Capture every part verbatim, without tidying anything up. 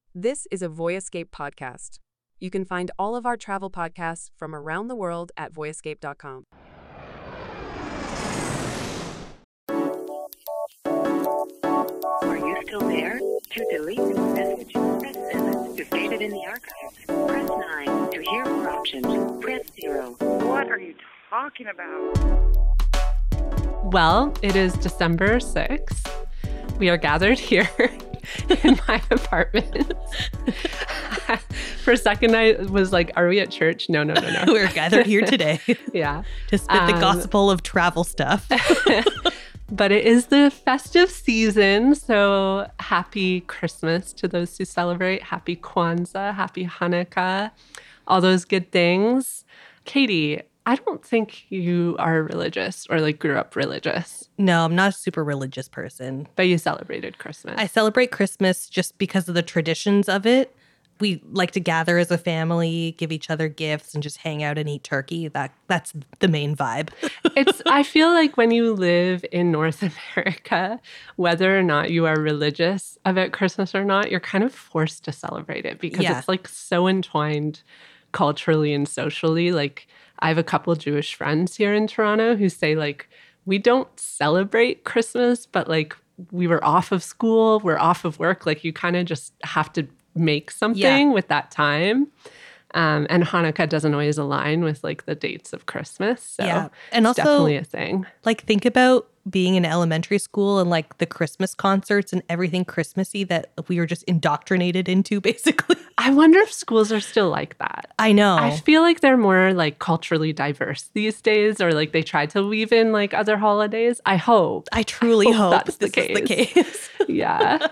This is a Voyescape podcast. You can find all of our travel podcasts from around the world at voyescape dot com. Are you still there? To delete this message, press seven. To save it in the archives, press nine. To hear more options, press zero. What are you talking about? Well, it is December sixth. We are gathered here in my apartment. For a second, I was like, are we at church? No, no, no, no. We're gathered here today Yeah. to spit Um, the gospel of travel stuff. But it is the festive season, so happy Christmas to those who celebrate. Happy Kwanzaa, happy Hanukkah, all those good things. Katie, I don't think you are religious or like grew up religious, No, I'm not a super religious person. but you celebrated Christmas. I celebrate Christmas just because of the traditions of it. We like to gather as a family, give each other gifts, and just hang out and eat turkey. That that's the main vibe. It's I feel like when you live in North America, whether or not you are religious about Christmas or not, you're kind of forced to celebrate it because Yeah. it's like so entwined culturally and socially. Like I have a couple Jewish friends here in Toronto who say like we don't celebrate Christmas, but like we were off of school, we're off of work, like you kind of just have to make something with that time. Um, and Hanukkah doesn't always align with like the dates of Christmas. So Yeah. And it's also- definitely a thing. Like, think about being in elementary school and like the Christmas concerts and everything Christmassy that we were just indoctrinated into, basically. I wonder if schools are still like that. I know. I feel like they're more like culturally diverse these days, or like they try to weave in like other holidays. I hope. I truly hope hope, that's the this is the case. Yeah.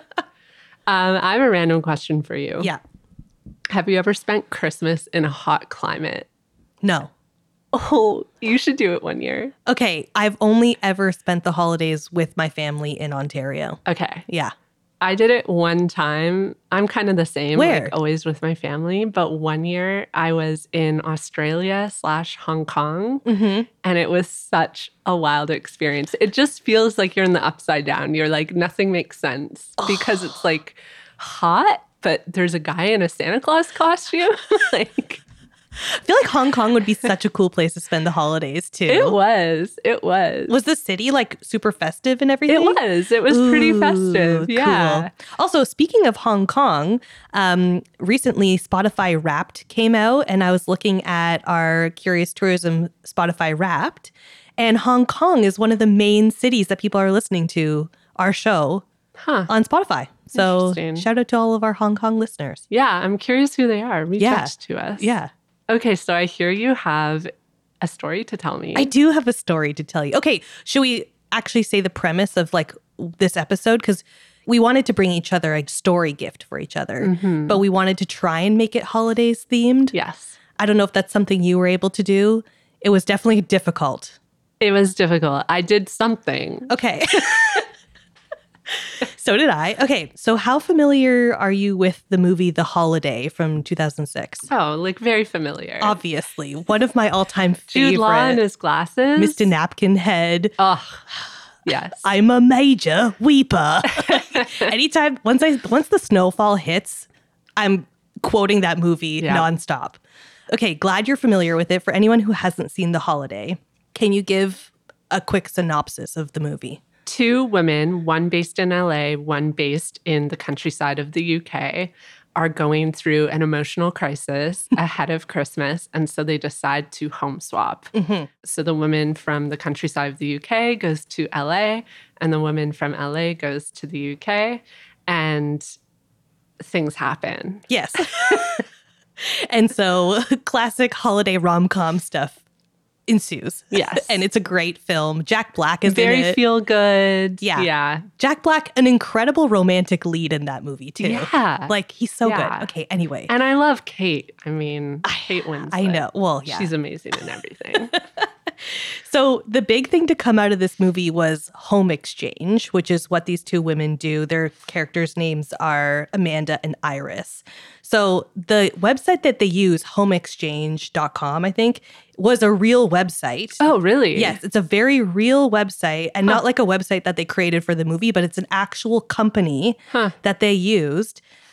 um, I have a random question for you. Yeah. Have you ever spent Christmas in a hot climate? No. Oh, you should do it one year. Okay. I've only ever spent the holidays with my family in Ontario. Okay. Yeah. I did it one time. I'm kind of the same, Where? like always with my family. But one year I was in Australia slash Hong Kong, Mm-hmm. and it was such a wild experience. It just feels like you're in the upside down. You're like, nothing makes sense because it's like hot, but there's a guy in a Santa Claus costume. Like, I feel like Hong Kong would be such a cool place to spend the holidays too. it was. It was. Was the city like super festive and everything? It was. It was pretty Ooh, festive. cool. Yeah. Also, speaking of Hong Kong, um, recently Spotify Wrapped came out, and I was looking at our Curious Tourism Spotify Wrapped, and Hong Kong is one of the main cities that people are listening to our show Huh. on Spotify. So Interesting. shout out to all of our Hong Kong listeners. Yeah. I'm curious who they are. Reach Yeah. out to us. Yeah. Okay, so I hear you have a story to tell me. I do have a story to tell you. Okay, should we actually say the premise of like this episode? Because we wanted to bring each other a story gift for each other, but we wanted to try and make it holidays themed. Yes. I don't know if that's something you were able to do. It was definitely difficult. It was difficult. I did something. Okay. So did I. Okay, so how familiar are you with the movie The Holiday from two thousand six? Oh, like very familiar. Obviously, one of my all-time Jude Law and favorite. his glasses. Mister Napkin Head. Oh, yes. I'm a major weeper. Anytime, once I once the snowfall hits, I'm quoting that movie Yeah. nonstop. Okay, glad you're familiar with it. For anyone who hasn't seen The Holiday, can you give a quick synopsis of the movie? Two women, one based in L A, one based in the countryside of the U K, are going through an emotional crisis ahead of Christmas. And so they decide to home swap. So the woman from the countryside of the U K goes to L A, and the woman from L A goes to the U K, and things happen. Yes. And so classic holiday rom-com stuff ensues. Yes. And it's a great film. Jack Black is Very in it. feel good. Yeah. Yeah. Jack Black, an incredible romantic lead in that movie too. Yeah. Like he's so Yeah. good. Okay, anyway. And I love Kate. I mean, Kate Winslet. I know. Well, yeah. She's amazing in everything. So the big thing to come out of this movie was home exchange, which is what these two women do. Their characters' names are Amanda and Iris. So the website that they use, home exchange dot com, I think, was a real website. Oh, really? Yes, it's a very real website and not like a website that they created for the movie, but it's an actual company Huh. that they used.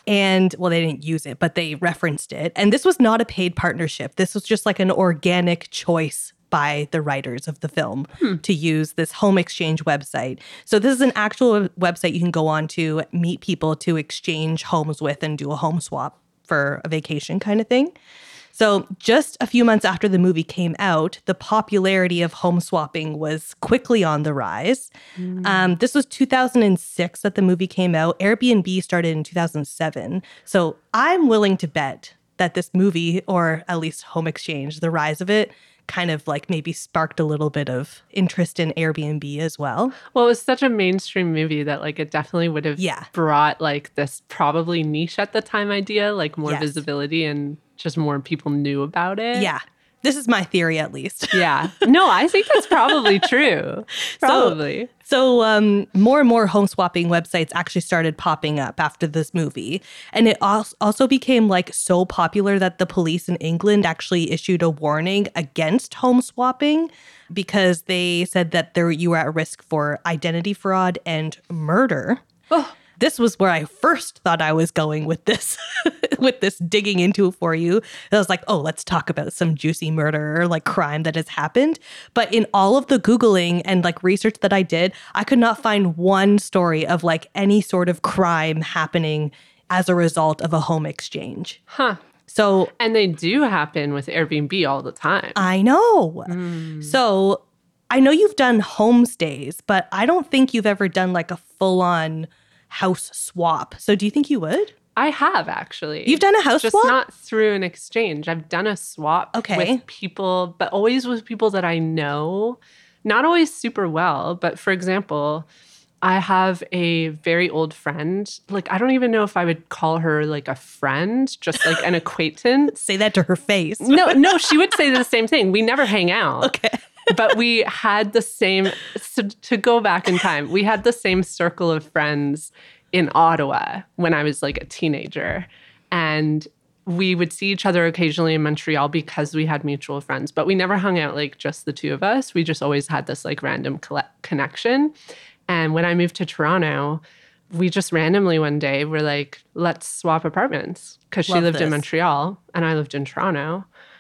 And well, they didn't use it, but they referenced it. And this was not a paid partnership. This was just like an organic choice by the writers of the film hmm. to use this home exchange website. So this is an actual website you can go on to meet people to exchange homes with and do a home swap for a vacation kind of thing. So just a few months after the movie came out, the popularity of home swapping was quickly on the rise. Mm. Um, this was two thousand six that the movie came out. Airbnb started in two thousand seven. So I'm willing to bet that this movie, or at least home exchange, the rise of it, kind of like maybe sparked a little bit of interest in Airbnb as well. Well, it was such a mainstream movie that like it definitely would have yeah. brought like this probably niche at the time idea, like more yes. visibility and just more people knew about it. Yeah. This is my theory, at least. Yeah. No, I think that's probably true. Probably. So, so um, more and more home swapping websites actually started popping up after this movie. And it also became like so popular that the police in England actually issued a warning against home swapping because they said that there you were at risk for identity fraud and murder. Oh. This was where I first thought I was going with this, with this digging into it for you. And I was like, oh, let's talk about some juicy murder or like crime that has happened. But in all of the Googling and like research that I did, I could not find one story of like any sort of crime happening as a result of a home exchange. Huh. So, and they do happen with Airbnb all the time. I know. Mm. So I know you've done homestays, but I don't think you've ever done like a full-on house swap. So do you think you would? I have, actually. You've done a house Just swap? Just not through an exchange. I've done a swap okay. with people, but always with people that I know. Not always super well, but for example, I have a very old friend. Like, I don't even know if I would call her like a friend, just like an acquaintance. Say that to her face. No, no, she would say the same thing. We never hang out. Okay. But we had the same, so to go back in time, we had the same circle of friends in Ottawa when I was like a teenager. And we would see each other occasionally in Montreal because we had mutual friends. But we never hung out like just the two of us. We just always had this like random coll- connection. And when I moved to Toronto, we just randomly one day were like, let's swap apartments. Because she Love lived this. in Montreal and I lived in Toronto.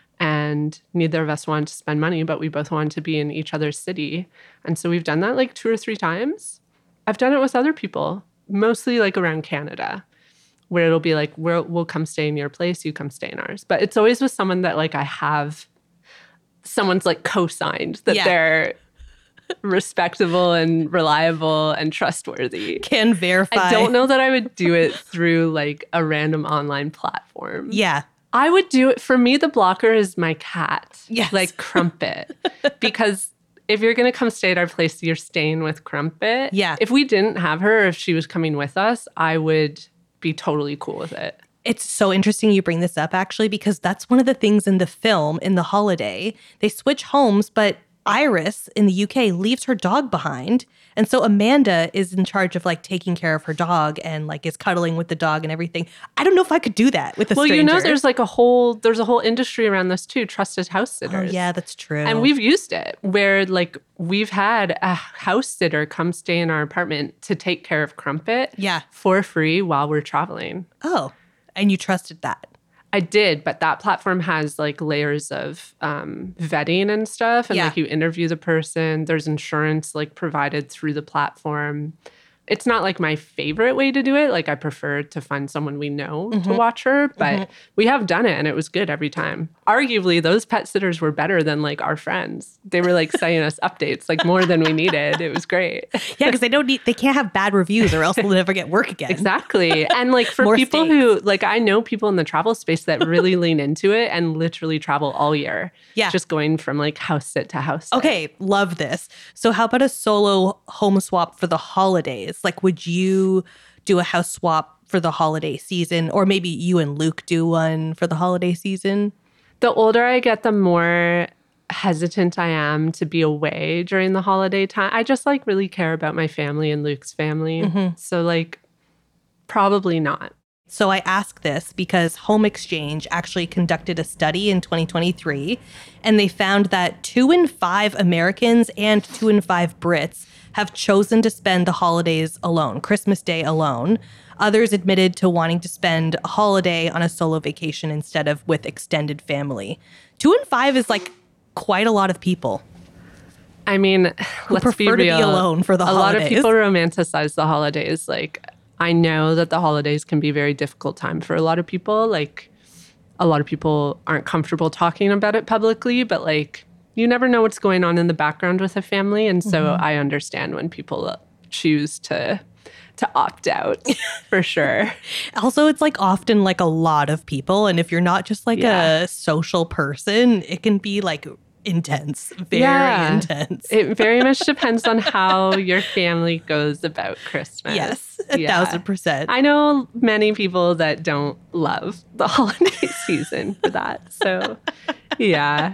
And neither of us wanted to spend money, but we both wanted to be in each other's city. And so we've done that like two or three times. I've done it with other people, mostly like around Canada, where it'll be like, we'll, we'll come stay in your place, you come stay in ours. But it's always with someone that like I have, someone's like co-signed that yeah. they're respectable and reliable and trustworthy. Can verify. I don't know that I would do it through like a random online platform. Yeah. I would do it. For me, the blocker is my cat, yes. like Crumpet. Because if you're going to come stay at our place, you're staying with Crumpet. Yeah. If we didn't have her, if she was coming with us, I would be totally cool with it. It's so interesting you bring this up, actually, because that's one of the things in the film, in The Holiday. They switch homes, but Iris in the U K leaves her dog behind. And so Amanda is in charge of like taking care of her dog and like is cuddling with the dog and everything. I don't know if I could do that with a well, stranger. you know, there's like a whole, there's a whole industry around this too, trusted house sitters. Oh, yeah, that's true. And we've used it where like we've had a house sitter come stay in our apartment to take care of Crumpet yeah. for free while we're traveling. Oh, and you trusted that. I did, but that platform has like layers of um, vetting and stuff. And yeah. like you interview the person. There's insurance like provided through the platform. It's not like my favorite way to do it. Like I prefer to find someone we know mm-hmm. to watch her, but mm-hmm. we have done it and it was good every time. Arguably, those pet sitters were better than like our friends. They were like sending us updates like more than we needed. It was great. Yeah, because they don't need, they can't have bad reviews or else they'll never get work again. Exactly. And like for More people stakes. who, like I know people in the travel space that really lean into it and literally travel all year. Yeah. Just going from like house sit to house sit. Okay, love this. So how about a solo home swap for the holidays? Like, would you do a house swap for the holiday season? Or maybe you and Luke do one for the holiday season? The older I get, the more hesitant I am to be away during the holiday time. I just like really care about my family and Luke's family. Mm-hmm. So like probably not. So I ask this because Home Exchange actually conducted a study in twenty twenty-three, and they found that two in five Americans and two in five Brits have chosen to spend the holidays alone, Christmas Day alone. Others admitted to wanting to spend a holiday on a solo vacation instead of with extended family. Two in five is like quite a lot of people. I mean, Who let's prefer be to real. be alone for the a holidays. lot of people romanticize the holidays. Like, I know that the holidays can be a very difficult time for a lot of people. Like, a lot of people aren't comfortable talking about it publicly, but like, you never know what's going on in the background with a family. And so mm-hmm. I understand when people choose to to opt out for sure. Also, it's like often like a lot of people. And if you're not just like yeah. a social person, it can be like intense, very yeah. intense. It very much depends on how your family goes about Christmas. Yes, a yeah. thousand percent. I know many people that don't love the holiday season for that. So, yeah.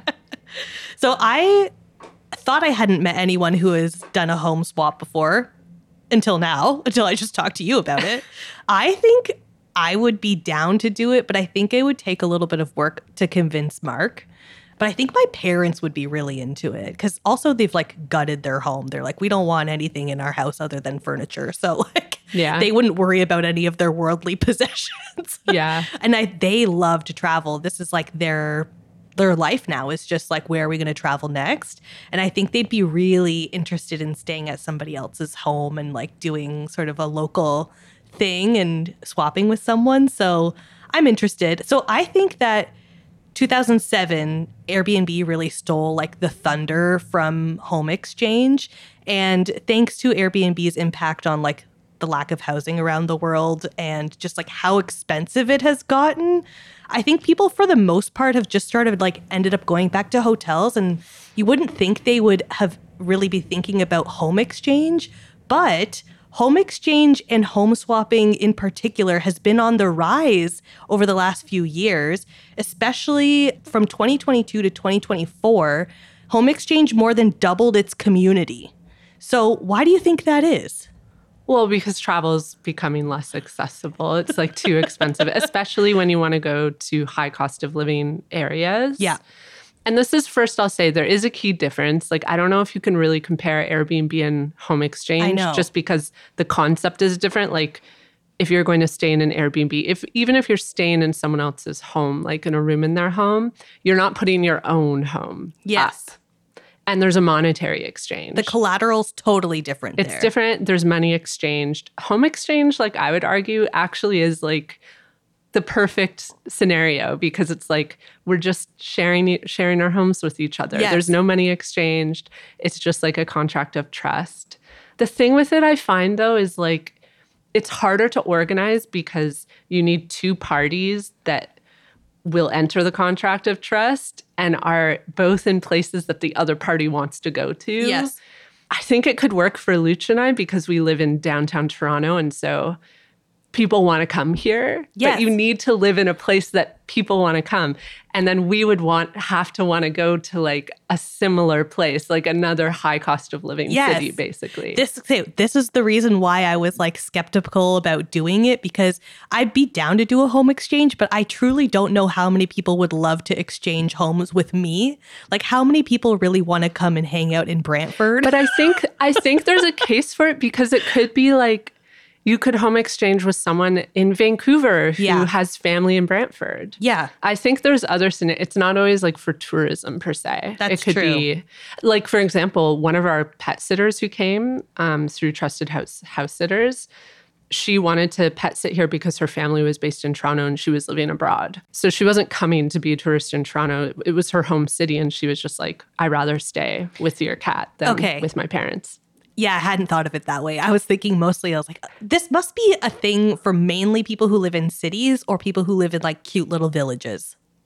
So I thought I hadn't met anyone who has done a home swap before until now, until I just talked to you about it. I think I would be down to do it, but I think it would take a little bit of work to convince Mark. But I think my parents would be really into it because also they've like gutted their home. They're like, we don't want anything in our house other than furniture. So like yeah. they wouldn't worry about any of their worldly possessions. Yeah. And I, they love to travel. This is like their their life now is just like, where are we going to travel next? And I think they'd be really interested in staying at somebody else's home and like doing sort of a local thing and swapping with someone. So I'm interested. So I think that two thousand seven, Airbnb really stole like the thunder from Home Exchange. And thanks to Airbnb's impact on like the lack of housing around the world and just like how expensive it has gotten, I think people for the most part have just started like ended up going back to hotels. And you wouldn't think they would have really be thinking about Home Exchange, but Home Exchange and home swapping in particular has been on the rise over the last few years, especially from twenty twenty-two to twenty twenty-four. Home Exchange more than doubled its community. So why do you think that is? Well, because travel is becoming less accessible. It's like too expensive, especially when you want to go to high cost of living areas. Yeah. And this is, first I'll say, there is a key difference. Like, I don't know if you can really compare Airbnb and Home Exchange. I know. Just because the concept is different. Like, if you're going to stay in an Airbnb, if even if you're staying in someone else's home, like in a room in their home, you're not putting your own home yes. up. And there's a monetary exchange. The collateral's totally different It's there. different. There's money exchanged. Home exchange, like I would argue, actually is like the perfect scenario because it's like we're just sharing sharing our homes with each other. Yes. There's no money exchanged. It's just like a contract of trust. The thing with it I find though is like it's harder to organize because you need two parties that will enter the contract of trust and are both in places that the other party wants to go to. Yes. I think it could work for Luch and I because we live in downtown Toronto and so people want to come here, yes. but you need to live in a place that people want to come. And then we would want have to want to go to like a similar place, like another high cost of living yes. city, basically. This, this is the reason why I was like skeptical about doing it because I'd be down to do a home exchange, but I truly don't know how many people would love to exchange homes with me. Like how many people really want to come and hang out in Brantford? But I think I think there's a case for it because it could be like you could home exchange with someone in Vancouver who yeah. has family in Brantford. Yeah. I think there's other scenarios. It's not always like for tourism per se. That's it could true. be like, for example, one of our pet sitters who came um, through Trusted House House Sitters, she wanted to pet sit here because her family was based in Toronto and she was living abroad. So she wasn't coming to be a tourist in Toronto. It was her home city. And she was just like, I'd rather stay with your cat than okay. with my parents. Yeah, I hadn't thought of it that way. I was thinking mostly, I was like, this must be a thing for mainly people who live in cities or people who live in like cute little villages.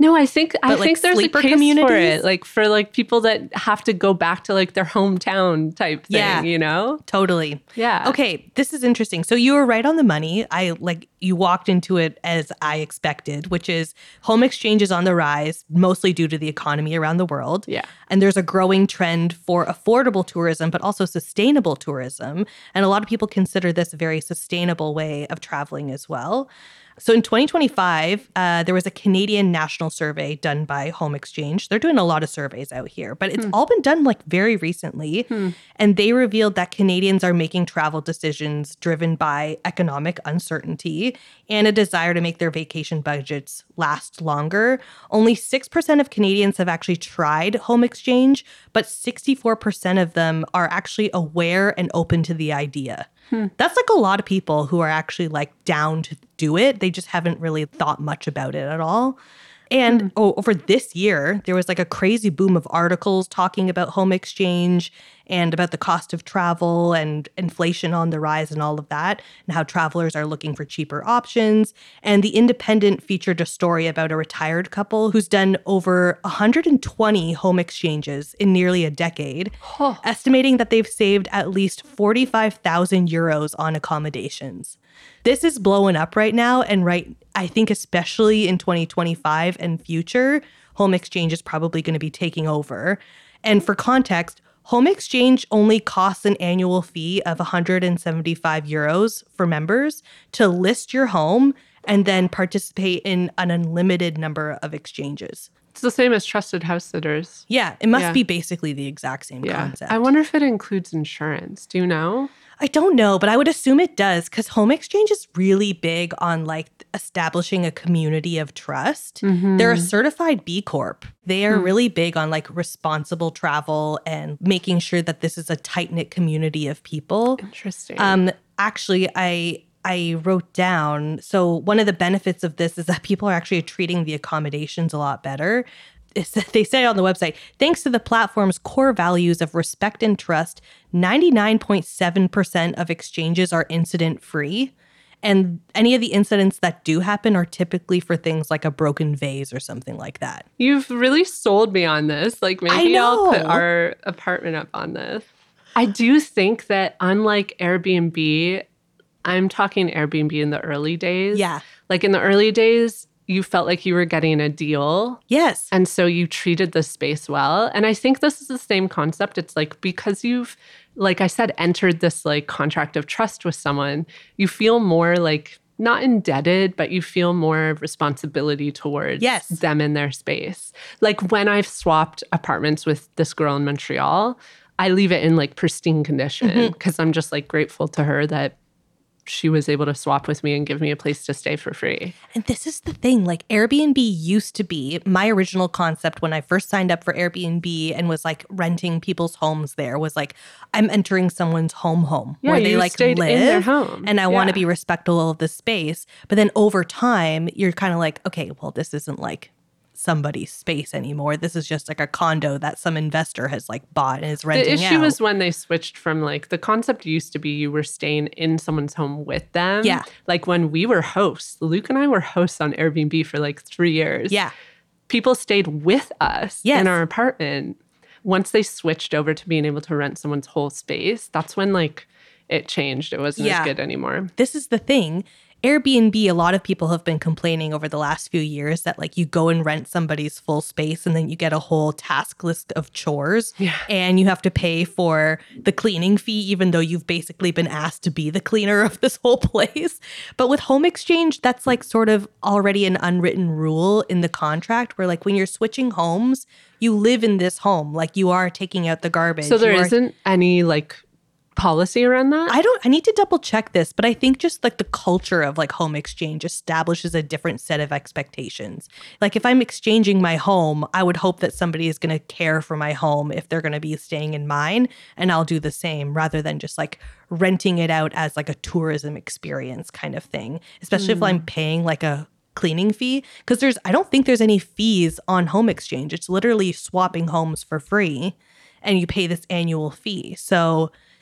No, I think I But, like, think there's a sleeper case for communities? it, like for like people that have to go back to like their hometown type thing, Yeah. you know? Totally. Yeah. Okay, this is interesting. So you were right on the money. I like you walked into it as I expected, which is home exchange is on the rise, mostly due to the economy around the world. Yeah. And there's a growing trend for affordable tourism, but also sustainable tourism. And a lot of people consider this a very sustainable way of traveling as well. So in twenty twenty-five, uh, there was a Canadian national survey done by Home Exchange. They're doing a lot of surveys out here, but it's Hmm. all been done like very recently. Hmm. And they revealed that Canadians are making travel decisions driven by economic uncertainty and a desire to make their vacation budgets last longer. Only six percent of Canadians have actually tried home exchange, but sixty-four percent of them are actually aware and open to the idea. Hmm. That's like a lot of people who are actually like down to do it. They just haven't really thought much about it at all. And Hmm. oh, over this year, there was like a crazy boom of articles talking about home exchange and about the cost of travel and inflation on the rise and all of that, and how travelers are looking for cheaper options. And The Independent featured a story about a retired couple who's done over one hundred twenty home exchanges in nearly a decade, Oh. estimating that they've saved at least forty-five thousand euros on accommodations. This is blowing up right now. And right, I think especially in twenty twenty-five and future, home exchange is probably going to be taking over. And for context, home exchange only costs an annual fee of one hundred seventy-five euros for members to list your home and then participate in an unlimited number of exchanges. It's the same as trusted house sitters. Yeah, it must Yeah. be basically the exact same Yeah. concept. I wonder if it includes insurance. Do you know? I don't know, but I would assume it does because home exchange is really big on like establishing a community of trust. Mhm. They're a certified B Corp. They are Hmm. really big on like responsible travel and making sure that this is a tight-knit community of people. Interesting. Um, actually, I I wrote down, so one of the benefits of this is that people are actually treating the accommodations a lot better. It's, they say on the website, thanks to the platform's core values of respect and trust, ninety-nine point seven percent of exchanges are incident-free. And any of the incidents that do happen are typically for things like a broken vase or something like that. You've really sold me on this. Like maybe I'll put know. our apartment up on this. I do think that unlike Airbnb, I'm talking Airbnb in the early days. Yeah. Like in the early days, you felt like you were getting a deal. Yes. And so you treated the space well. And I think this is the same concept. It's like because you've, like I said, entered this like contract of trust with someone, you feel more like not indebted, but you feel more responsibility towards Yes. them in their space. Like when I've swapped apartments with this girl in Montreal, I leave it in like pristine condition because I'm just like grateful to her that she was able to swap with me and give me a place to stay for free. And this is the thing, like Airbnb used to be my original concept when I first signed up for Airbnb and was like renting people's homes there was like, I'm entering someone's home home Yeah, where they you like stayed live in their home. and I want to Yeah. be respectful of the space. But then over time, you're kind of like, okay, well, this isn't like somebody's space anymore. This is just like a condo that some investor has like bought and is renting The issue out. was when they switched from like the concept used to be you were staying in someone's home with them. Yeah. Like when we were hosts, Luke and I were hosts on Airbnb for like three years. Yeah. People stayed with us Yes. in our apartment. Once they switched over to being able to rent someone's whole space, that's when like it changed. It wasn't Yeah. as good anymore. This is the thing. Airbnb, a lot of people have been complaining over the last few years that like you go and rent somebody's full space and then you get a whole task list of chores Yeah. and you have to pay for the cleaning fee, even though you've basically been asked to be the cleaner of this whole place. But with home exchange, that's like sort of already an unwritten rule in the contract where like when you're switching homes, you live in this home, like you are taking out the garbage. So there you are- isn't any like policy around that? I don't, I need to double check this, but I think just like the culture of like home exchange establishes a different set of expectations. Like if I'm exchanging my home, I would hope that somebody is going to care for my home if they're going to be staying in mine, and I'll do the same rather than just like renting it out as like a tourism experience kind of thing, especially if I'm paying like a cleaning fee, because there's, I don't think there's any fees on home exchange. It's literally swapping homes for free and you pay this annual fee. So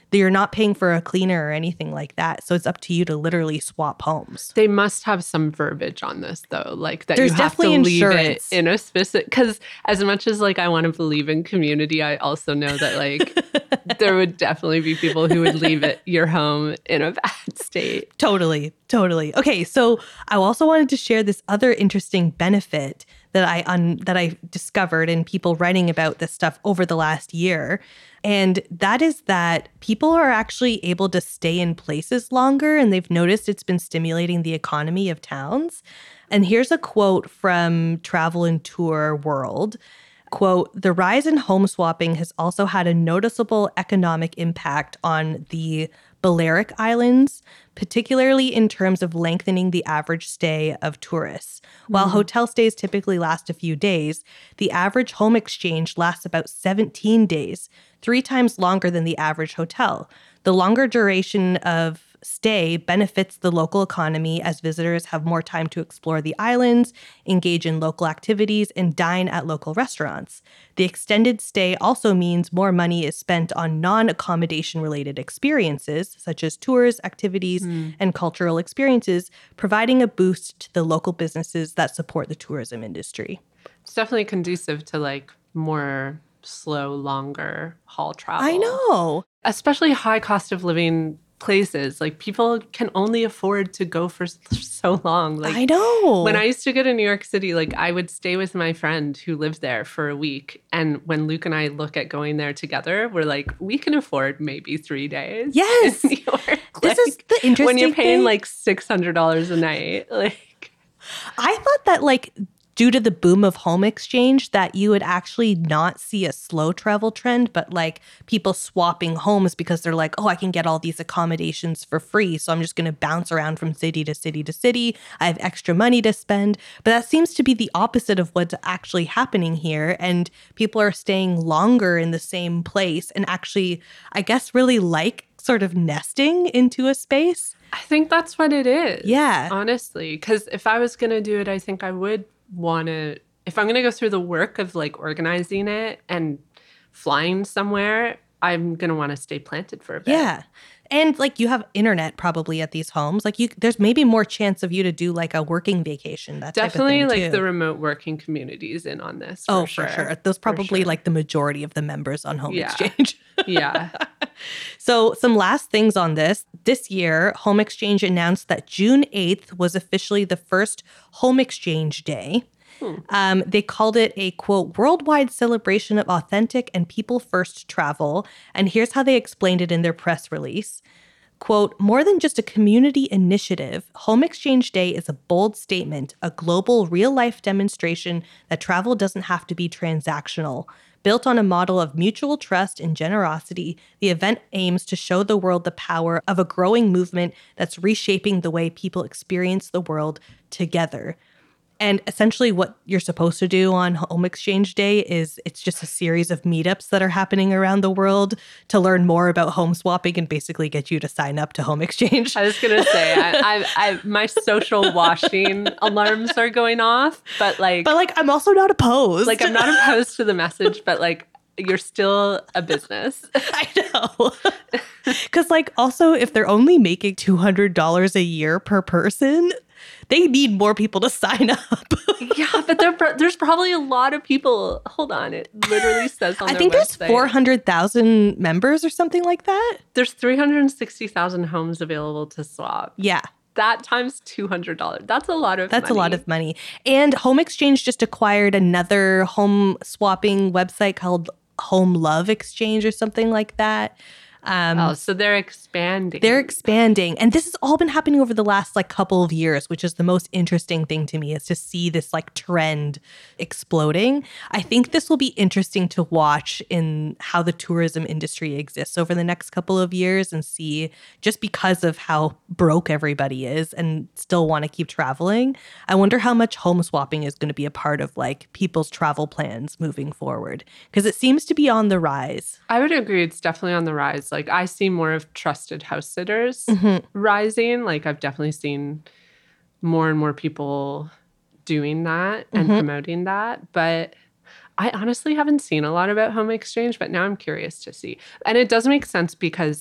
You're not paying for a cleaner or anything like that. So it's up to you to literally swap homes. They must have some verbiage on this, though, like that There's you have to definitely leave insurance. it in a specific. Because as much as like I want to believe in community, I also know that like there would definitely be people who would leave it your home in a bad state. Totally, totally. Okay, so I also wanted to share this other interesting benefit that I un- that I discovered in people writing about this stuff over the last year. And that is that people are actually able to stay in places longer, and they've noticed it's been stimulating the economy of towns. And here's a quote from Travel and Tour World. Quote, "The rise in home swapping has also had a noticeable economic impact on the Balearic Islands, particularly in terms of lengthening the average stay of tourists. While Mm. hotel stays typically last a few days, the average home exchange lasts about seventeen days, three times longer than the average hotel. The longer duration of stay benefits the local economy as visitors have more time to explore the islands, engage in local activities, and dine at local restaurants. The extended stay also means more money is spent on non-accommodation related experiences, such as tours, activities, Mm. and cultural experiences, providing a boost to the local businesses that support the tourism industry." It's definitely conducive to like more slow, longer haul travel. I know. Especially high cost of living places. Like people can only afford to go for s- so long. Like I know. when I used to go to New York City, like I would stay with my friend who lived there for a week. And when Luke and I look at going there together, we're like, we can afford maybe three days. Yes. In New York. This Like, is the interesting when you're paying thing. like six hundred dollars a night. Like I thought that like due to the boom of home exchange that you would actually not see a slow travel trend, but like people swapping homes because they're like, oh, I can get all these accommodations for free. So I'm just going to bounce around from city to city to city. I have extra money to spend. But that seems to be the opposite of what's actually happening here. And people are staying longer in the same place and actually, I guess, really like sort of nesting into a space. I think that's what it is. Yeah. Honestly. Because if I was going to do it, I think I would want to, if I'm going to go through the work of like organizing it and flying somewhere, I'm going to want to stay planted for a bit. Yeah. And like you have internet probably at these homes. Like you there's maybe more chance of you to do like a working vacation. That Definitely type of thing like too. the remote working communities in on this. For Oh, sure. for sure. Those probably sure. like the majority of the members on Home Yeah. Exchange. Yeah. So some last things on this. This year, Home Exchange announced that June eighth was officially the first Home Exchange Day. Hmm. Um, they called it a, quote, worldwide celebration of authentic and people-first travel. And here's how they explained it in their press release. Quote, more than just a community initiative, Home Exchange Day is a bold statement, a global real-life demonstration that travel doesn't have to be transactional. Built on a model of mutual trust and generosity, the event aims to show the world the power of a growing movement that's reshaping the way people experience the world together. And essentially what you're supposed to do on Home Exchange Day is it's just a series of meetups that are happening around the world to learn more about home swapping and basically get you to sign up to Home Exchange. I was going to say, I, I, I, my social washing alarms are going off, but like, But like, I'm also not opposed. like I'm not opposed to the message, but like, you're still a business. I know. Because like also if they're only making two hundred dollars a year per person, they need more people to sign up. Yeah, but there, there's probably a lot of people. Hold on. It literally says on I their think there's website. four hundred thousand members or something like that. There's three hundred sixty thousand homes available to swap. Yeah. That times two hundred dollars. That's a lot of That's money. a lot of money. And Home Exchange just acquired another home swapping website called Home Love Exchange or something like that. Um, Oh, so they're expanding. They're expanding. And this has all been happening over the last like couple of years, which is the most interesting thing to me is to see this like trend exploding. I think this will be interesting to watch in how the tourism industry exists over the next couple of years and see just because of how broke everybody is and still want to keep traveling. I wonder how much home swapping is going to be a part of like people's travel plans moving forward because it seems to be on the rise. I would agree. It's definitely on the rise. Like I see more of trusted house sitters Mhm. rising. Like I've definitely seen more and more people doing that and Mhm. promoting that. But I honestly haven't seen a lot about home exchange, but now I'm curious to see. And it does make sense because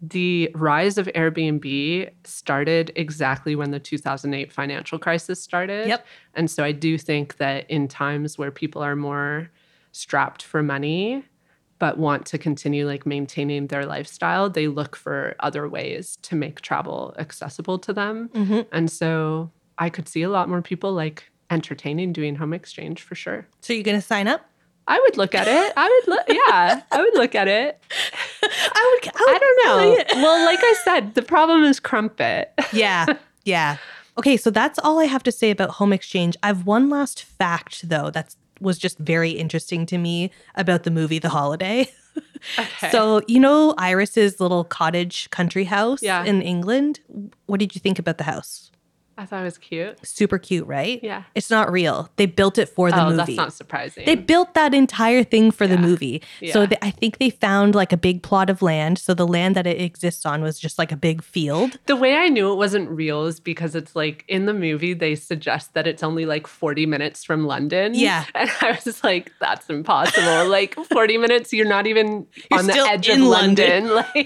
the rise of Airbnb started exactly when the two thousand eight financial crisis started. Yep. And so I do think that in times where people are more strapped for money but want to continue like maintaining their lifestyle, they look for other ways to make travel accessible to them. Mm-hmm. And so I could see a lot more people like entertaining doing home exchange for sure. So you're going to sign up? I would look at it. I would look, yeah, I would look at it. I would, I would I don't know. Well, like I said, the problem is Crumpet. Yeah, yeah. Okay, so that's all I have to say about home exchange. I've one last fact, though, that was just very interesting to me about the movie The Holiday. Okay. So, you know Iris's little cottage country house Yeah. in England? What did you think about the house? I thought it was cute. Super cute, right? Yeah. It's not real. They built it for the oh, movie. that's not surprising. They built that entire thing for the Yeah. movie. So Yeah. they, I think they found like a big plot of land. So the land that it exists on was just like a big field. The way I knew it wasn't real is because it's like in the movie, they suggest that it's only like forty minutes from London. Yeah. And I was just like, that's impossible. Like forty minutes, you're not even You're on the still edge of in London. London.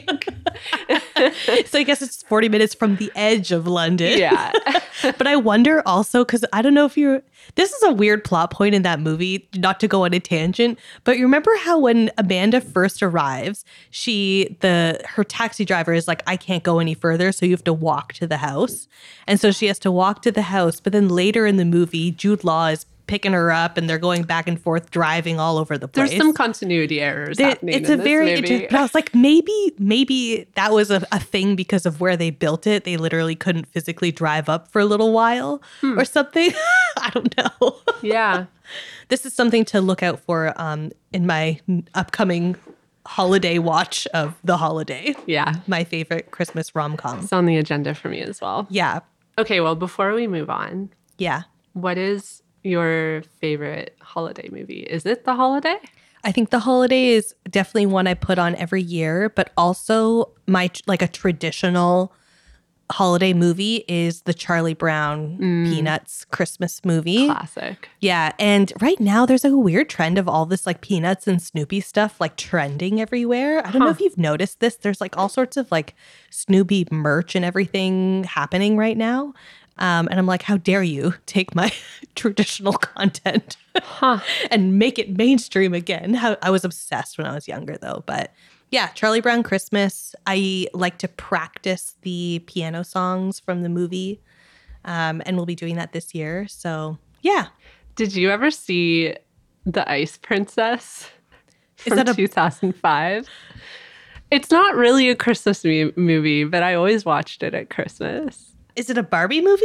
Like, So I guess it's forty minutes from the edge of London. yeah. But I wonder also, because I don't know if you're, this is a weird plot point in that movie, not to go on a tangent, but you remember how when Amanda first arrives, she, the, her taxi driver is like, I can't go any further, so you have to walk to the house. And so she has to walk to the house. But then later in the movie, Jude Law is picking her up and they're going back and forth driving all over the place. There's some continuity errors There- happening it's in a this very movie. interesting. But I was like, maybe, maybe that was a, a thing because of where they built it. They literally couldn't physically drive up for a little while Hmm. or something. I don't know. Yeah. This is something to look out for um, in my upcoming holiday watch of The Holiday, Yeah. my favorite Christmas rom com. It's on the agenda for me as well. Yeah, Okay, well, before we move on, yeah. what is your favorite holiday movie? Is it The Holiday? I think The Holiday is definitely one I put on every year, but also my like a traditional holiday movie is the Charlie Brown Peanuts Christmas movie. Classic. Yeah, and right now there's a weird trend of all this like Peanuts and Snoopy stuff like trending everywhere. I don't know Huh. if you've noticed this. There's like all sorts of like Snoopy merch and everything happening right now. Um, and I'm like, how dare you take my traditional content Huh. and make it mainstream again? How I was obsessed when I was younger, though. But yeah, Charlie Brown Christmas. I like to practice the piano songs from the movie, um, and we'll be doing that this year. So yeah, Did you ever see The Ice Princess Is from that a- two thousand five? It's not really a Christmas mu- movie, but I always watched it at Christmas. is it a Barbie movie?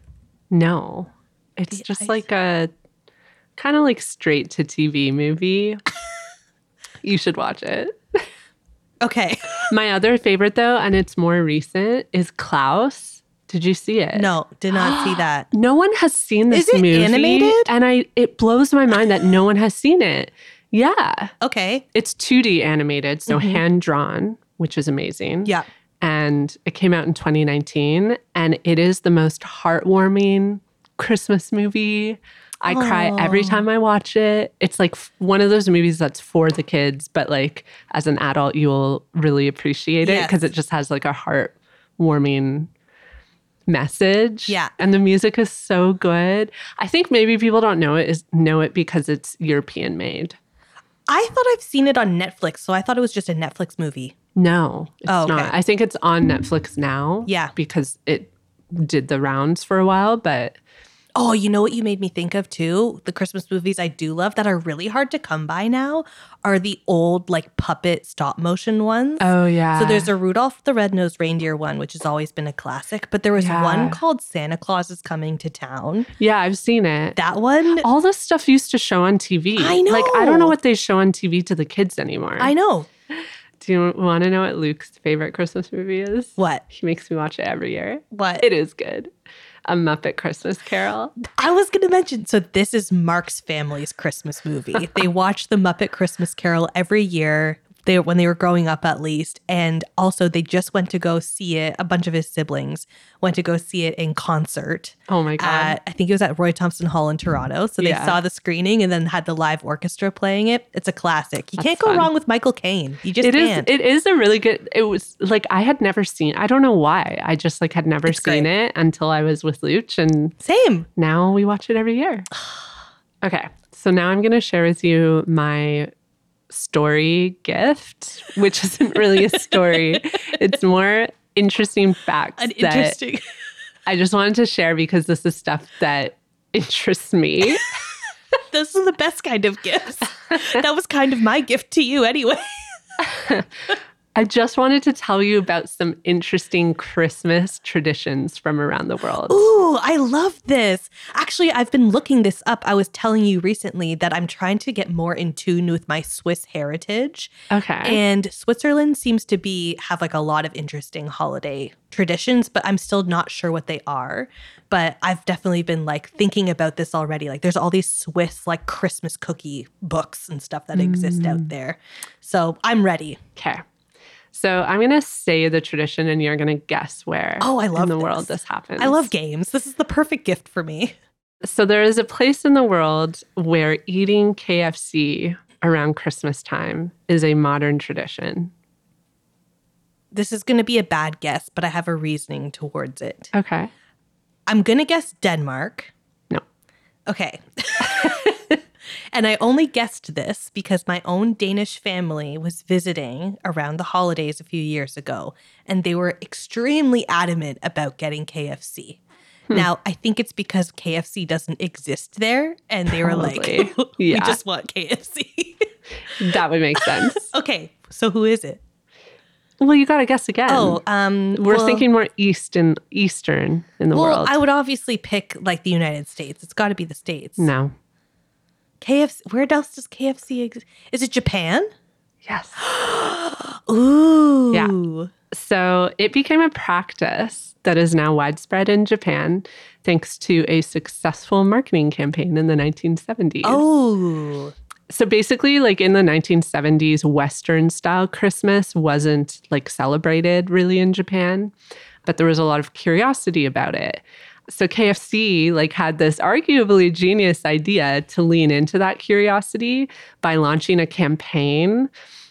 No, it's The just Ice- like a kind of like straight to T V movie. You should watch it. Okay, My other favorite, though, and it's more recent, is Klaus. Did you see it? no, did not see that. No one has seen this Is it movie. animated? And I it blows my mind that no one has seen it. Yeah. Okay, It's two D animated, so hand drawn, which is amazing. yeah. And it came out in twenty nineteen, and it is the most heartwarming Christmas movie. I cry every time I watch it. It's like f- one of those movies that's for the kids, but like as an adult, you'll really appreciate it Yes. because it just has like a heartwarming message. Yeah. And the music is so good. I think maybe people don't know it is know it because it's European made. I thought I've seen it on Netflix, so I thought it was just a Netflix movie. No, it's Oh, okay. not. I think it's on Netflix now. Yeah. Because it did the rounds for a while, but Oh, you know what you made me think of too? The Christmas movies I do love that are really hard to come by now are the old like puppet stop motion ones. oh yeah. So there's a Rudolph the Red-Nosed Reindeer one, which has always been a classic, but there was Yeah. one called Santa Claus is Coming to Town. Yeah, I've seen it. That one, All this stuff used to show on T V. I know. Like I don't know what they show on T V to the kids anymore. I know. Do you want to know what Luke's favorite Christmas movie is? What? He makes me watch it every year. What? It is good. A Muppet Christmas Carol. I was going to mention, so this is Mark's family's Christmas movie. They watch the Muppet Christmas Carol every year. they when they were growing up at least. And also they just went to go see it. A bunch of his siblings went to go see it in concert. Oh my God. At, I think it was at Roy Thompson Hall in Toronto. So they Yeah. saw the screening and then had the live orchestra playing it. It's a classic. You That's can't go fun. wrong with Michael Caine. You just It is. can't. It is a really good. It was like I had never seen. I don't know why. I just like had never It's seen great. it until I was with Luch, and Same. now we watch it every year. Okay, so now I'm going to share with you my story gift, which isn't really a story. It's more interesting facts An that interesting. I just wanted to share because this is stuff that interests me. Those are the best kind of gifts. That was kind of my gift to you anyway. I just wanted to tell you about some interesting Christmas traditions from around the world. Ooh, I love this. Actually, I've been looking this up. I was telling you recently that I'm trying to get more in tune with my Swiss heritage. Okay. And Switzerland seems to be have like a lot of interesting holiday traditions, but I'm still not sure what they are. But I've definitely been like thinking about this already. Like there's all these Swiss like Christmas cookie books and stuff that exist out there. So I'm ready. Okay. So I'm going to say the tradition and you're going to guess where Oh, I love in the this. world this happens. I love games. This is the perfect gift for me. So there is a place in the world where eating K F C around Christmas time is a modern tradition. This is going to be a bad guess, but I have a reasoning towards it. Okay. I'm going to guess Denmark. No. Okay. And I only guessed this because my own Danish family was visiting around the holidays a few years ago, and they were extremely adamant about getting K F C. Hmm. Now, I think it's because K F C doesn't exist there, and they were Probably. like, we Yeah. just want K F C. That would make sense. Okay, so who is it? Well, you got to guess again. Oh, um, We're well- thinking more east and eastern in the well, world. I would obviously pick like the United States. It's got to be the States. No. K F C. Where else does K F C exist? Is it Japan? Yes. Ooh. Yeah. So it became a practice that is now widespread in Japan thanks to a successful marketing campaign in the nineteen seventies. Oh. So basically, like in the nineteen seventies, Western style Christmas wasn't like celebrated really in Japan, but there was a lot of curiosity about it. So K F C like had this arguably genius idea to lean into that curiosity by launching a campaign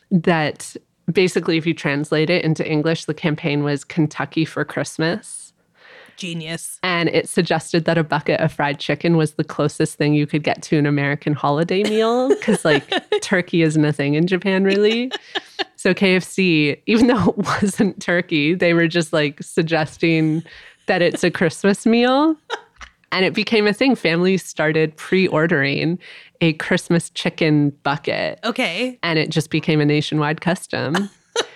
that basically, if you translate it into English, the campaign was Kentucky for Christmas. Genius. And it suggested that a bucket of fried chicken was the closest thing you could get to an American holiday meal because, like, turkey isn't a thing in Japan, really. So K F C, even though it wasn't turkey, they were just, like, suggesting that it's a Christmas meal. And it became a thing. Families started pre-ordering a Christmas chicken bucket. Okay. And it just became a nationwide custom.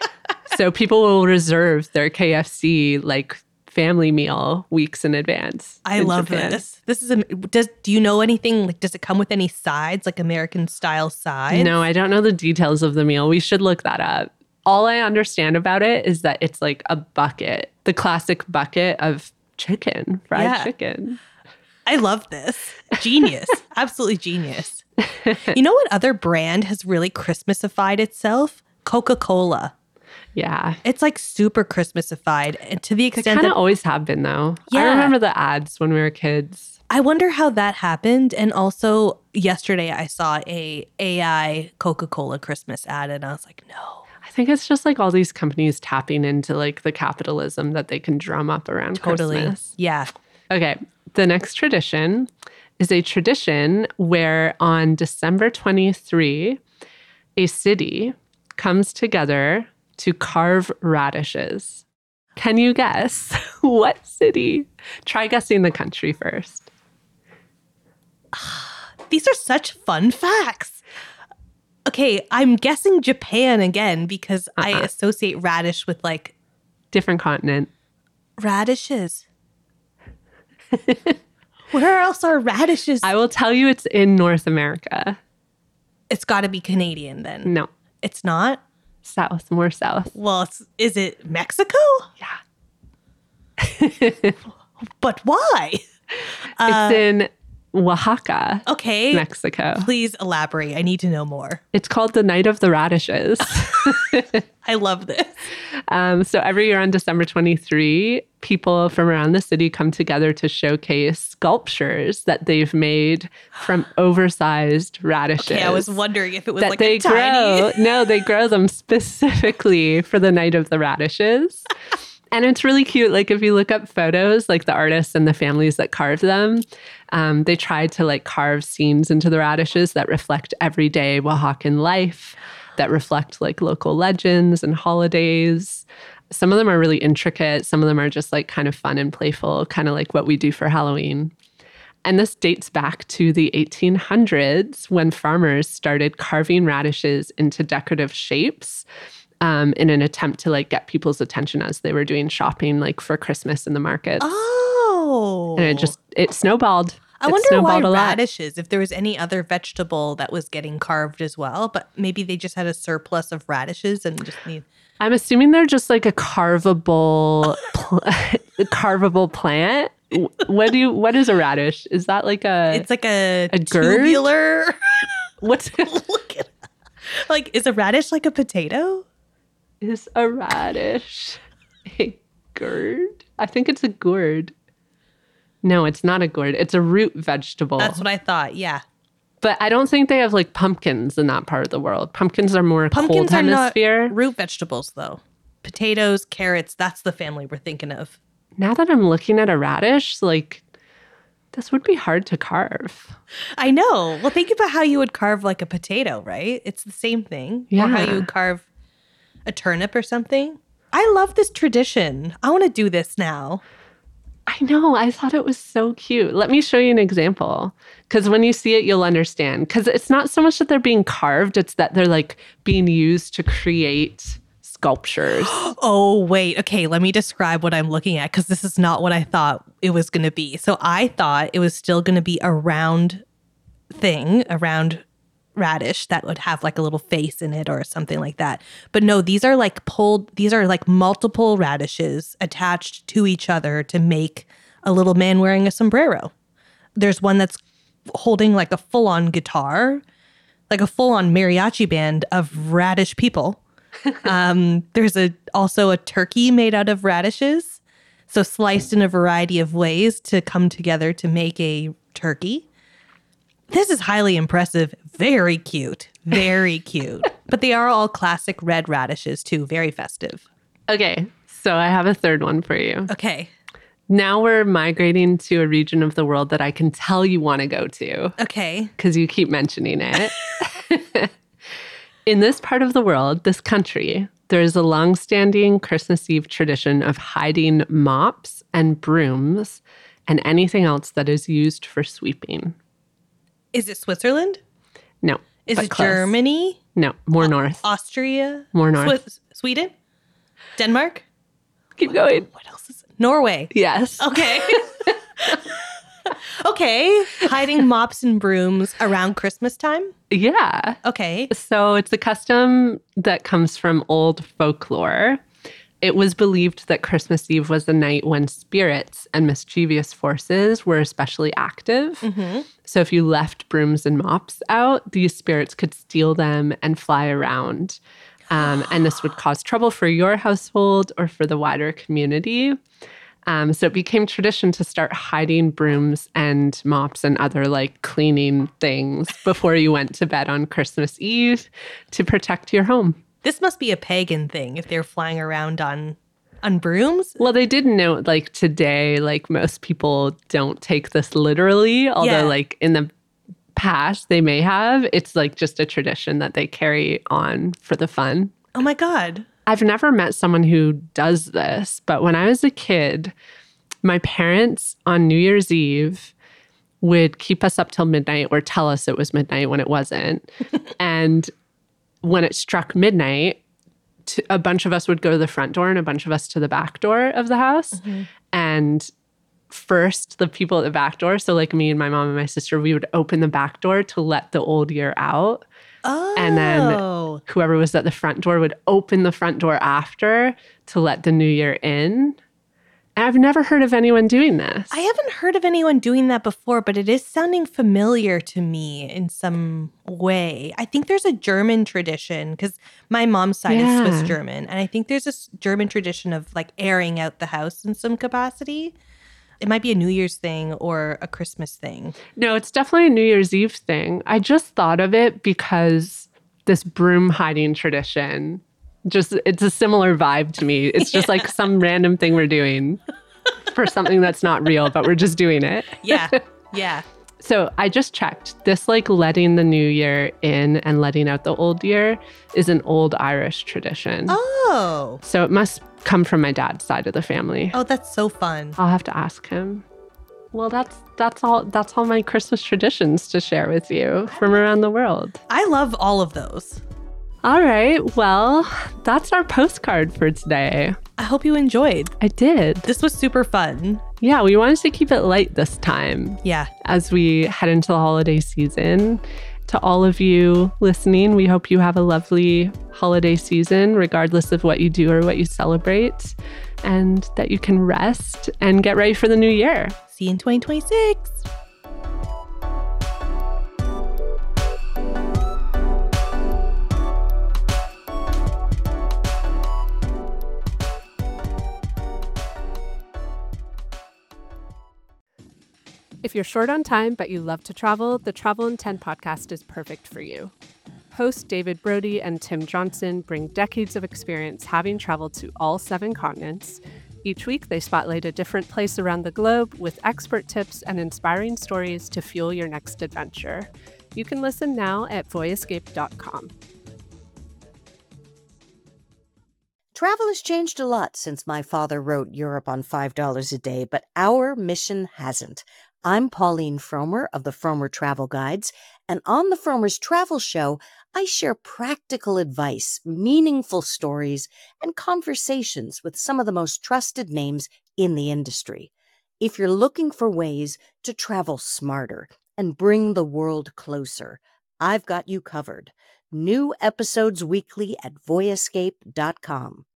So people will reserve their K F C, like, family meal weeks in advance. I in love Japan. this. This is a does do you know anything like does it come with any sides like American style sides? No, I don't know the details of the meal. We should look that up. All I understand about it is that it's like a bucket, the classic bucket of chicken, fried Yeah. chicken. I love this. Genius. Absolutely genius. You know what other brand has really Christmasified itself? Coca-Cola. Yeah. It's like super Christmasified and to the They extent kind of that always have been, though. I Yeah. remember the ads when we were kids. I wonder how that happened. And also yesterday I saw a AI Coca-Cola Christmas ad and I was like, no. I think it's just like all these companies tapping into like the capitalism that they can drum up around Totally. Christmas. Yeah. Okay, the next tradition is a tradition where on December twenty-third, a city comes together to carve radishes. Can you guess what city? Try guessing the country first. These are such fun facts. Okay, I'm guessing Japan again because I Uh-uh. associate radish with like Different continent. radishes. Where else are radishes? I will tell you it's in North America. It's got to be Canadian then. No, It's not? south, more south. Well, it's, is it Mexico? Yeah. But why? Uh, it's in Oaxaca, Okay. Mexico. Please elaborate. I need to know more. It's called the Night of the Radishes. I love this. Um, so every year on December twenty-third, people from around the city come together to showcase sculptures that they've made from oversized radishes. Okay, I was wondering if it was that like they a tiny... grow. No, they grow them specifically for the Night of the Radishes. And it's really cute. Like if you look up photos, like the artists and the families that carved them, um, they tried to like carve scenes into the radishes that reflect everyday Oaxacan life, that reflect like local legends and holidays. Some of them are really intricate. Some of them are just like kind of fun and playful, kind of like what we do for Halloween. And this dates back to the eighteen hundreds when farmers started carving radishes into decorative shapes. Um, in an attempt to like get people's attention as they were doing shopping like for Christmas in the markets. Oh. And it just, it snowballed. I it wonder snowballed why a lot. radishes, if there was any other vegetable that was getting carved as well, but maybe they just had a surplus of radishes and just need... I'm assuming they're just like a carvable, pl- carvable plant. What do you, what is a radish? Is that like a... It's like a, a gourd? tubular... What's Look at Like, is a radish like a potato? Is a radish a gourd? I think it's a gourd. No, it's not a gourd. It's a root vegetable. That's what I thought, yeah. But I don't think they have like pumpkins in that part of the world. Pumpkins are more Pumpkins cold are hemisphere. not root vegetables, though. Potatoes, carrots, that's the family we're thinking of. Now that I'm looking at a radish, like this would be hard to carve. I know. Well, think about how you would carve like a potato, right? It's the same thing. Yeah. Or how you would carve a turnip or something. I love this tradition. I want to do this now. I know. I thought it was so cute. Let me show you an example. Because when you see it, you'll understand. Because it's not so much that they're being carved, it's that they're like being used to create sculptures. Oh, wait. Okay, let me describe what I'm looking at because this is not what I thought it was going to be. So I thought it was still going to be a round thing, a round radish that would have like a little face in it or something like that. But no, these are like pulled, these are like multiple radishes attached to each other to make a little man wearing a sombrero. There's one that's holding like a full-on guitar, like a full-on mariachi band of radish people. um, there's a also a turkey made out of radishes, so sliced in a variety of ways to come together to make a turkey. This is highly impressive. Very cute. Very cute. But they are all classic red radishes too. Very festive. Okay, so I have a third one for you. Okay. Now we're migrating to a region of the world that I can tell you want to go to. Okay. Because you keep mentioning it. In this part of the world, this country, there is a longstanding Christmas Eve tradition of hiding mops and brooms and anything else that is used for sweeping. Is it Switzerland? No. Is but it close. Germany? No, more north. Austria? More north. Swi- Sweden? Denmark? Keep going. What else is it? Norway. Yes. Okay. Okay. Hiding mops and brooms around Christmas time? Yeah. Okay. So it's a custom that comes from old folklore. It was believed that Christmas Eve was the night when spirits and mischievous forces were especially active. Mm-hmm. So if you left brooms and mops out, these spirits could steal them and fly around. Um, and this would cause trouble for your household or for the wider community. Um, so it became tradition to start hiding brooms and mops and other like cleaning things before you went to bed on Christmas Eve to protect your home. This must be a pagan thing if they're flying around on on brooms. Well, they did note like today, like most people don't take this literally, although Yeah. like in the past they may have. It's like just a tradition that they carry on for the fun. Oh my God. I've never met someone who does this, but when I was a kid, my parents on New Year's Eve would keep us up till midnight or tell us it was midnight when it wasn't. And when it struck midnight, t- a bunch of us would go to the front door and a bunch of us to the back door of the house. Mm-hmm. And first, the people at the back door, so like me and my mom and my sister, we would open the back door to let the old year out. Oh. And then whoever was at the front door would open the front door after to let the new year in. I've never heard of anyone doing this. I haven't heard of anyone doing that before, but it is sounding familiar to me in some way. I think there's a German tradition because my mom's side Yeah. is Swiss German. And I think there's this German tradition of like airing out the house in some capacity. It might be a New Year's thing or a Christmas thing. No, it's definitely a New Year's Eve thing. I just thought of it because this broom hiding tradition, just it's a similar vibe to me. It's just like some random thing we're doing for something that's not real, but we're just doing it. Yeah. Yeah. So I just checked. This like letting the new year in and letting out the old year is an old Irish tradition. Oh. So it must come from my dad's side of the family. Oh, that's so fun. I'll have to ask him. Well, that's that's all that's all my Christmas traditions to share with you from around the world. I love all of those. All right. Well, that's our postcard for today. I hope you enjoyed. I did. This was super fun. Yeah, we wanted to keep it light this time Yeah. as we head into the holiday season. To all of you listening, we hope you have a lovely holiday season, regardless of what you do or what you celebrate, and that you can rest and get ready for the new year. See you in twenty twenty-six. If you're short on time but you love to travel, the Travel in ten podcast is perfect for you. Hosts David Brody and Tim Johnson bring decades of experience having traveled to all seven continents. Each week, they spotlight a different place around the globe with expert tips and inspiring stories to fuel your next adventure. You can listen now at voyescape dot com. Travel has changed a lot since my father wrote Europe on five dollars a day, but our mission hasn't. I'm Pauline Fromer of the Fromer Travel Guides, and on the Fromer's Travel Show, I share practical advice, meaningful stories, and conversations with some of the most trusted names in the industry. If you're looking for ways to travel smarter and bring the world closer, I've got you covered. New episodes weekly at voyescape dot com.